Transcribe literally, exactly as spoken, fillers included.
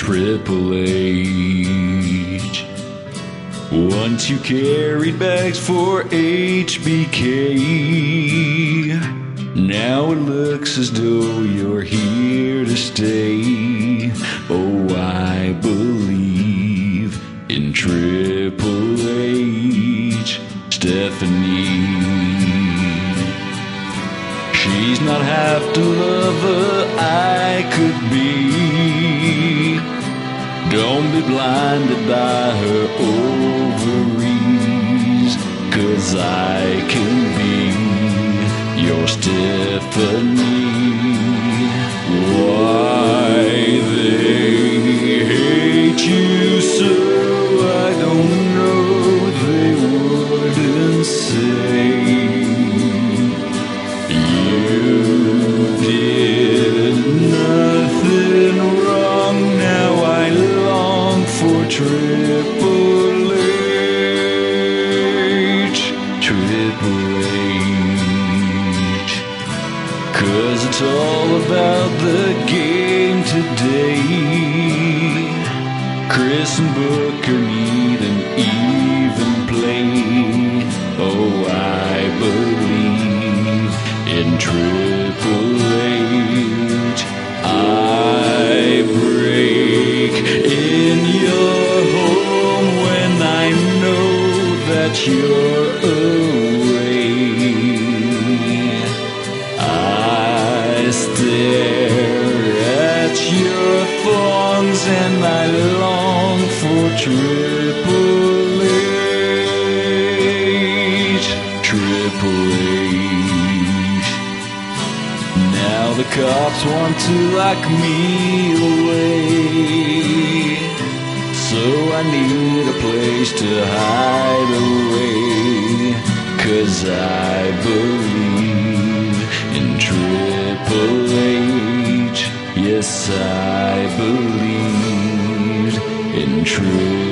Triple H. Once you carried bags for H B K, now it looks as though you're here to stay. Oh, I believe in Triple H. Stephanie, she's not half the lover I could be. Don't be blinded by her ovaries, 'cause I can be your Stephanie. Why they hate you so, I don't know, they wouldn't say. You did nothing wrong, now I long for Triple H, Triple H. 'Cause it's all about the game today. Chris and Booker need an even play. Oh, I believe in Triple H. I break in your home when I know that you're away. I stare at your thongs and I long for Triple H, Triple H. Now the cops want to lock me away, so I need a place to hide away. 'Cause I believe in Triple H. Yes, I believe in Triple H.